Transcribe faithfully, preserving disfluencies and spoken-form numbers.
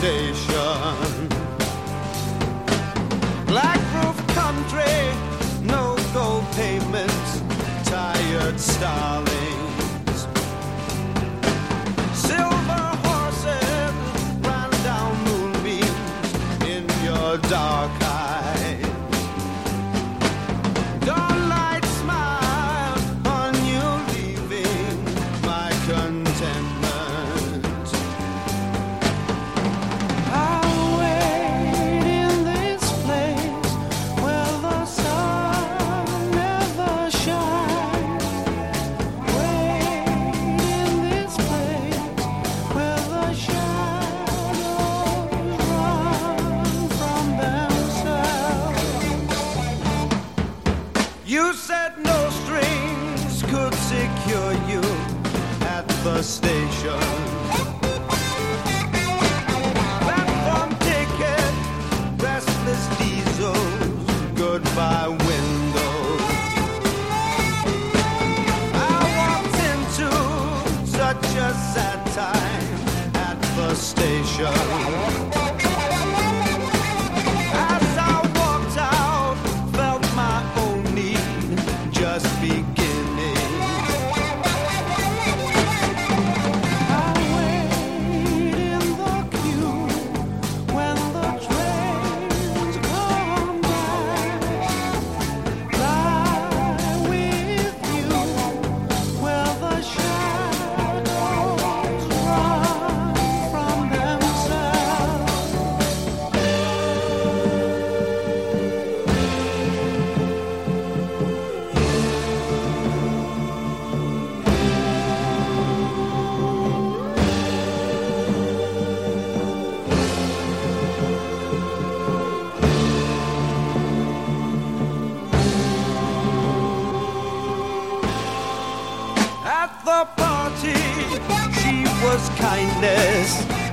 station. Black roof country, no gold pavements, tired starlings. Silver horses ran down moonbeams in your dark eyes. Dawnlight smile on you leaving my contentment. I'll wait in this place where the sun never shines. Wait in this place where the shadows run from themselves. You said no strings could secure you at the station. Platform ticket, restless diesels, goodbye windows. I walked into such a sad time at the station. As I walked out, felt my own need just beginning. I wait in the queue when the trains come back. Lie with you where the shadows run from themselves. At the party, she was kindness